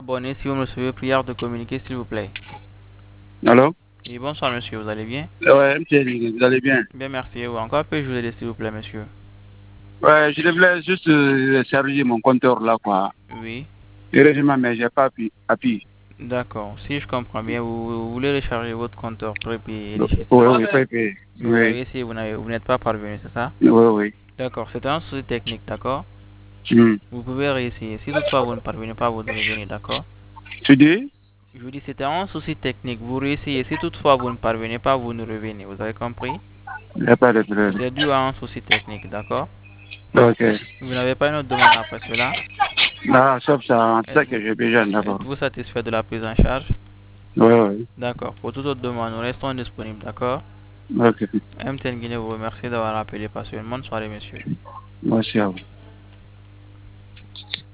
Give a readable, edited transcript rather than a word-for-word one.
Abonné si vous me recevez, prière de communiquer s'il vous plaît. Allô? Et bonsoir monsieur, vous allez bien? Ouais, MTN, vous allez bien? Bien merci, et vous encore puis-je vous aider s'il vous plaît monsieur? Ouais, je voulais juste charger mon compteur là, quoi. Oui, Heureusement, mais j'ai pas appuyé. d'accord. Si je comprends bien, vous voulez recharger votre compteur prépaid Oui, électricité. oui, oui. Mais vous avez Oui, essayé, vous n'êtes pas parvenu, c'est ça? oui, oui. D'accord, c'est un souci technique, d'accord? Hmm. Vous pouvez réessayer. Si toutefois vous ne parvenez pas, vous nous revenez, d'accord? Tu dis? Je vous dis, c'était un souci technique. Vous réessayez. Si toutefois vous ne parvenez pas, vous nous revenez. Vous avez compris? Il n'y a pas de problème. C'est dû à un souci technique, d'accord? Ok. Vous n'avez pas une autre demande après cela? Ah, sauf ça, c'est ça Êtes-vous que j'ai besoin d'abord. êtes-vous satisfait de la prise en charge? Oui, oui. D'accord. Pour toute autre demande, nous restons disponibles, d'accord? Ok. MTN Guinée vous remercie d'avoir appelé. Passez une bonne soirée, monsieur. Merci à vous.